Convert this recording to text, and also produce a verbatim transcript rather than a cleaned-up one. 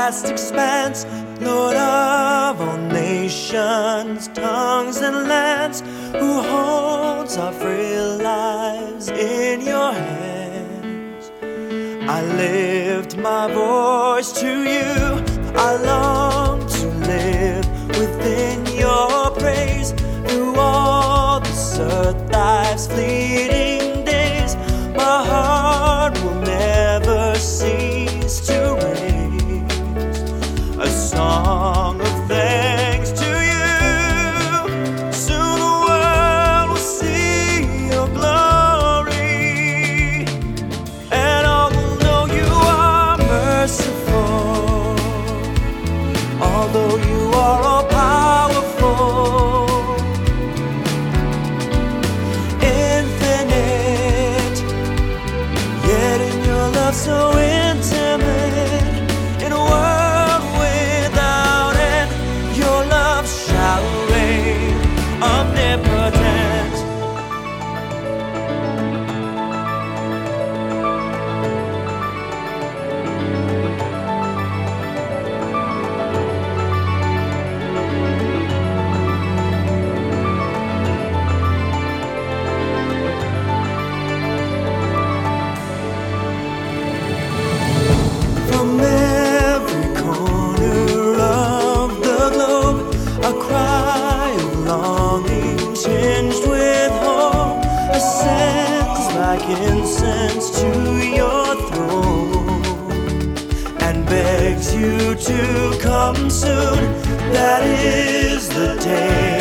vast expanse, Lord of all nations, tongues and lands, who holds our frail lives in your hands. I lift my voice to you, I long to live within your praise, through all this earth life's fleeting days. My heart will never cease to raise a song of thanks to you. Soon the world will see your glory, and all will know you are merciful, although you are all powerful, infinite, yet in your love so intimate. In a world without end, your love shall reign omnipotent. From every corner of the globe, a cry of longing tinged with hope ascends like incense to your throne, and begs you to come soon. That is the day